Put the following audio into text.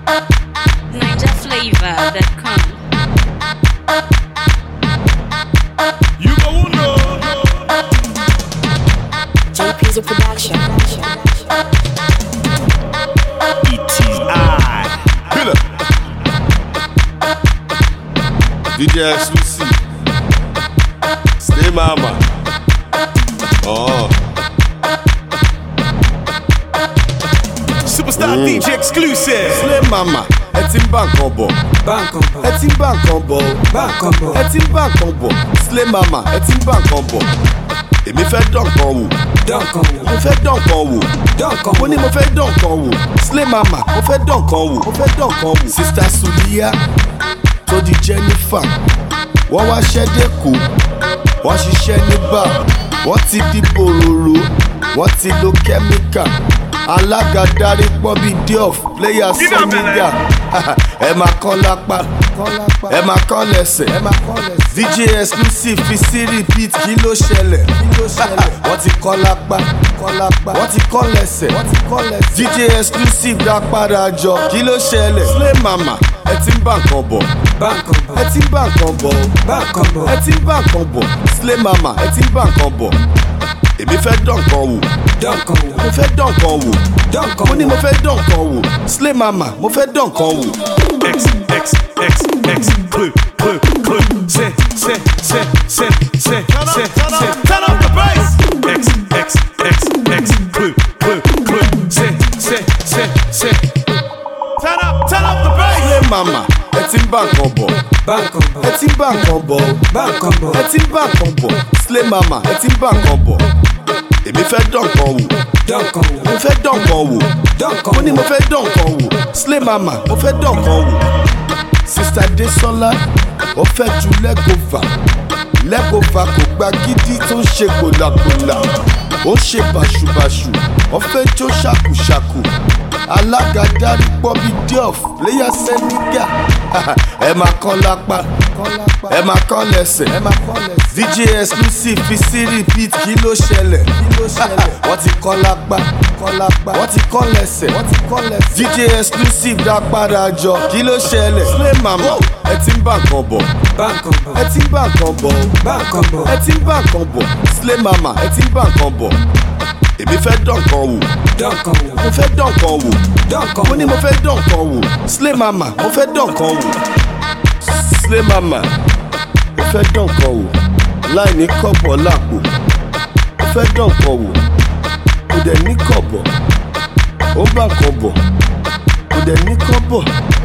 NigerFlavor.com. You go know. JP's a production. E.T.I. Killer. DJ Exclusive. Stay mama. Oh. Superstar DJ Exclusive. Slay mama. Etim bank on bo. Etim bank on bo. Etim bank on bo. Slay mama. Etim bank on bo. Èmi fẹ́ dán kan wò. Mo fẹ́ dán kan wò. Mo ní mo fẹ́ dán kan wò. Slay mama. Mo fẹ́ dán kan wò. Sister Sulia tó di Jennifer. Wọ́n wá ṣẹ́dé kù. Wọ́n ṣiṣẹ́ ní bar. Wọ́n ti di bòròrò. Wọ́n ti lo kẹ́míkà. Alága darí pọ́ bí Diof. Player Seniga. Ẹ máa kán lápá. Ẹ máa kán lẹ́sẹ̀. DJ Exclusive fi sí repeat kí ló ṣẹlẹ̀. Wọ́n ti kán lápá. Wọ́n ti kán lẹ́sẹ̀. DJ Exclusive dá padà jọ kí ló ṣẹlẹ̀. Slay mama ẹ ti ń bá nǹkan bọ̀. Ẹ ti ń bá nǹkan bọ̀. Ẹ ti ń bá nǹkan bọ̀. Slay mama ẹ ti ń bá nǹkan bọ̀. Èmi fẹ́ dán nǹkan wò. Mo fẹ́ dán nǹkan wò. Mo ní mo fẹ́ dán nǹkan wò. Slay mama mo fẹ́ dán nǹkan wò. Clue. Say. Turn up the bass. Clue. Say. Turn up the bass. Slay mama ẹ ti ń bá nǹkan bọ̀. Ẹ ti ń bá nǹkan bọ̀. Ẹ ti ń bá nǹkan bọ̀. Slay mama ẹ ti ń bá nǹkan bọ̀. Èmi fẹ́ dán nǹkan wò. Mo fẹ́ dán nǹkan wò. Mo ní mo fẹ́ dán nǹkan wò. Slay mama mo fẹ́ dán nǹkan wò. Sister Desola ó fẹ́ ju Legova kò gba gidi tó ń ṣe gbòlàgbòlà. Ó ń ṣe bàṣubàṣu ó fẹ́ jó ṣàkùṣàkù. Alága darí pọ́ bí Diof. Player Seniga. Ẹ máa kán lápá. Ẹ máa kán lẹ́sẹ̀. DJ Exclusive fi sí repeat kí ló ṣẹlẹ̀. Wọ́n ti kán lápá. Wọ́n ti kán lẹ́sẹ̀. DJ Exclusive dá padà jọ kí ló ṣẹlẹ̀. Slay mama ẹ ti ń bá nǹkan bọ̀. Ẹ ti ń bá nǹkan bọ̀. Ẹ ti ń bá nǹkan bọ̀. Slay mama ẹ ti ń bá nǹkan bọ̀. Èmi fẹ́ dán nǹkan wò. Mo fẹ́ dán nǹkan wò. Mo ní mo fẹ́ dán nǹkan wò. Slay mama mo fẹ́ dán nǹkan wò. Slay mama mo fẹ́ dán nǹkan wò. Láì ní kọ́bọ̀ lápò. Mo fẹ́ dán nǹkan wò. Kò dẹ̀ ní kọ́bọ̀. Ó ń bá nǹkan bọ̀. Kò dẹ̀ ní kọ́bọ̀.